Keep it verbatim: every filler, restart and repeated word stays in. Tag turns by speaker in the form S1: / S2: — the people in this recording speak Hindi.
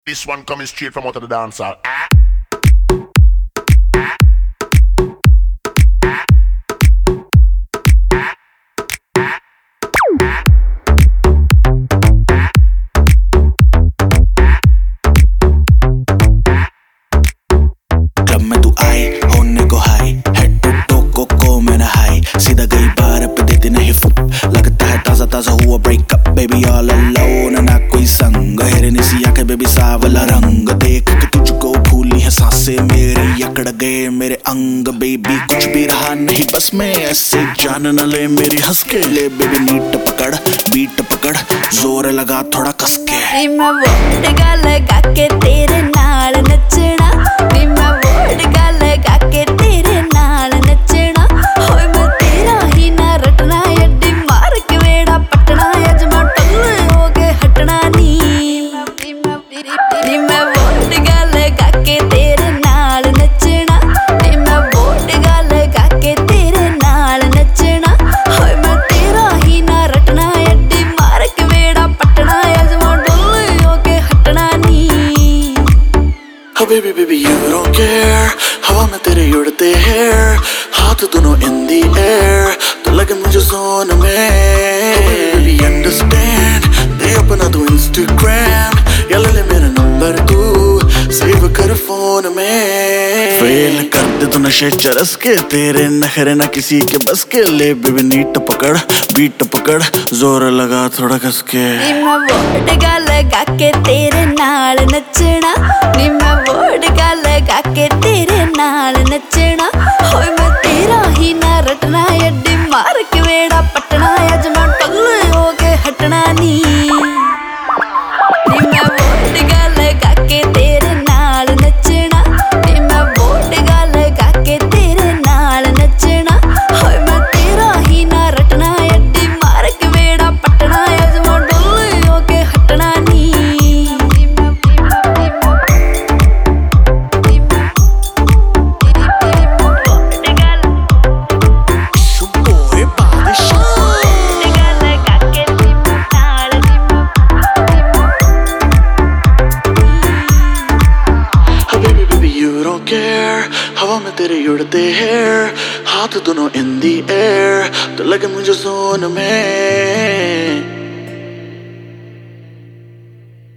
S1: This one coming straight from out of the dancehall. Ah.
S2: Club में तू आई होने को हाई हेड टू टो को को में ना हाई सीधा गई बार पे देती नहीं फुक लगता है ताजा ताजा हुआ ब्रेकअप बेबी ऑल अलोन ना कोई संग हेरनी सी आंखें बेबी सावला रंग देख के तुझको भूली है सांसें मेरी अकड़ गए मेरे अंग बेबी कुछ भी रहा नहीं बस मैं ऐसे जान न ले मेरी हंस के ले बेबी नीट पकड़ बीट पकड़ जोर लगा थोड़ा कस के
S3: मैं वोट गा लगा के तेरे नाल नचना नी मैं वोट गा लगा के तेरे नाल नचना होए मैं तेरा ही ना रटना अड्डी मार के वेड़ा पटना अज मैं टल्ले हो के हटना नी नी मैं वोट गा लगा के तेरे नाल नचना नी मैं वोट गा लगा के तेरे नाल नचना होए मैं तेरा ही ना रटना अड्डी मार के वेड़ा पटना अज मैं टल्ले हो के हटना नी
S2: Oh baby baby you don't care हवा में तेरे उड़ते हैं हाथ दोनों in the air तो लगे मुझे जोन में oh baby baby understand दे अपना तू Instagram या ले ले मेरा नंबर तू सेव कर फोन में फेल कर दे तू नशे चरस के तेरे नखरे ना किसी के बस के ले बेबी नीट पकड़ बीट पकड़ जोर लगा थोड़ा कस के
S3: नी मैं वोट गा लगा के तेरे नाल नचना नी मैं वोट गा लगा के तेरे नाल नचना होए मैं तेरा ही ना रटना अड्डी मार के वेड़ा पटना अज मैं टल्ले हो के हटना नी नी मैं वोट गा लगा के तेरे नाल नचना नी मैं वोट गा लगा के तेरे नाल नचना होए मैं तेरा ही ना रटना अड्डी मार के वेड़ा पटना अज मैं टल्ले हो के हटना नी
S2: हवा में तेरे उड़ते हैं हाथ दोनों in the air तो लगे मुझे जोन में